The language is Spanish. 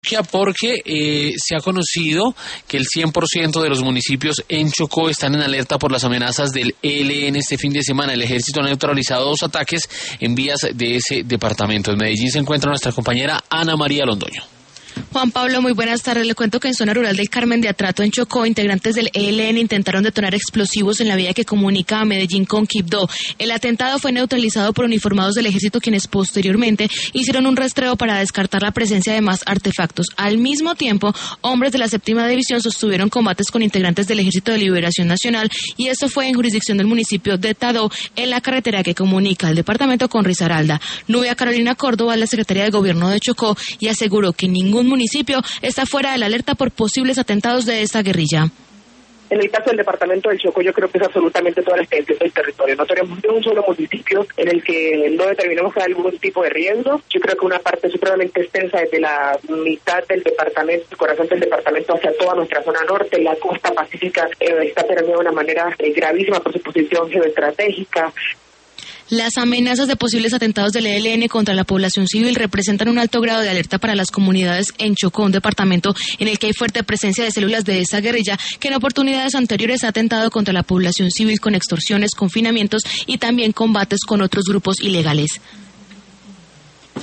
porque se ha conocido que el 100% de los municipios en Chocó están en alerta por las amenazas del ELN este fin de semana. El ejército ha neutralizado 2 ataques en vías de ese departamento. En Medellín se encuentra nuestra compañera Ana María Londoño. Juan Pablo, muy buenas tardes. Le cuento que en zona rural del Carmen de Atrato, en Chocó, integrantes del ELN intentaron detonar explosivos en la vía que comunica a Medellín con Quibdó. El atentado fue neutralizado por uniformados del ejército, quienes posteriormente hicieron un rastreo para descartar la presencia de más artefactos. Al mismo tiempo, hombres de la 7ª División sostuvieron combates con integrantes del Ejército de Liberación Nacional, y esto fue en jurisdicción del municipio de Tadó, en la carretera que comunica el departamento con Risaralda. Nubia Carolina Córdoba es la secretaria de Gobierno de Chocó y aseguró que ningún municipio está fuera de la alerta por posibles atentados de esta guerrilla. En el caso del departamento del Chocó, yo creo que es absolutamente toda la extensión del territorio. No tenemos ni un solo municipio en el que no determinemos algún tipo de riesgo. Yo creo que una parte supremamente extensa desde la mitad del departamento, el corazón del departamento, hacia toda nuestra zona norte, la costa pacífica está permeada de una manera gravísima por su posición geoestratégica. Las amenazas de posibles atentados del ELN contra la población civil representan un alto grado de alerta para las comunidades en Chocó, un departamento en el que hay fuerte presencia de células de esta guerrilla, que en oportunidades anteriores ha atentado contra la población civil con extorsiones, confinamientos y también combates con otros grupos ilegales.